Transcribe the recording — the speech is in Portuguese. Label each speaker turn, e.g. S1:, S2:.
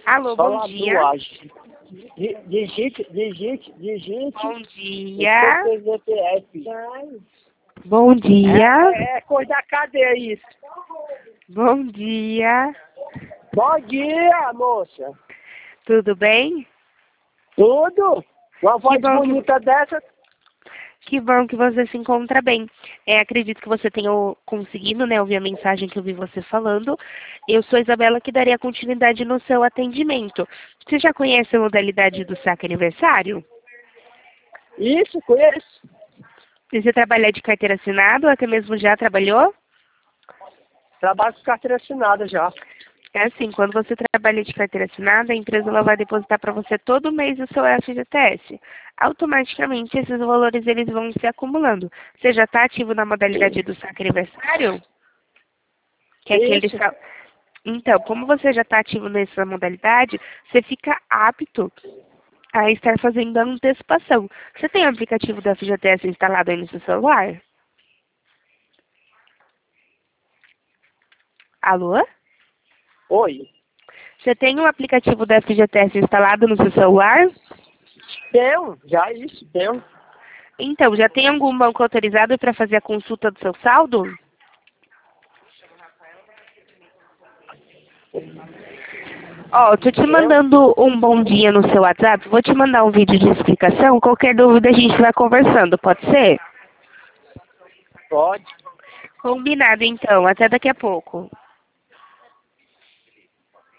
S1: Alô,
S2: Só
S1: bom dia.
S2: Digite.
S1: Bom dia.
S2: CPF.
S1: Bom dia.
S2: É coisa da cadeia isso.
S1: Bom dia.
S2: Bom dia, moça.
S1: Tudo bem?
S2: Tudo? Uma voz
S1: bom
S2: bonita dessa.
S1: Que bom que você se encontra bem. Acredito que você tenha conseguido, né, ouvir a mensagem que eu vi você falando. Eu sou a Isabela, que daria continuidade no seu atendimento. Você já conhece a modalidade do saque aniversário?
S2: Isso, conheço.
S1: Você trabalha de carteira assinada ou até mesmo já trabalhou?
S2: Trabalho com carteira assinada já.
S1: É assim, quando você trabalha de carteira assinada, a empresa ela vai depositar para você todo mês o seu FGTS. Automaticamente, esses valores eles vão se acumulando. Você já está ativo na modalidade do saque aniversário? Que é aquele
S2: Isso.
S1: Então, como você já está ativo nessa modalidade, você fica apto a estar fazendo a antecipação. Você tem o aplicativo do FGTS instalado aí no seu celular? Alô?
S2: Oi.
S1: Você tem o aplicativo do FGTS instalado no seu celular?
S2: Tenho.
S1: Então, já tem algum banco autorizado para fazer a consulta do seu saldo? Ó, tô te mandando um bom dia no seu WhatsApp. Vou te mandar um vídeo de explicação. Qualquer dúvida a gente vai conversando, pode ser?
S2: Pode.
S1: Combinado, então. Até daqui a pouco.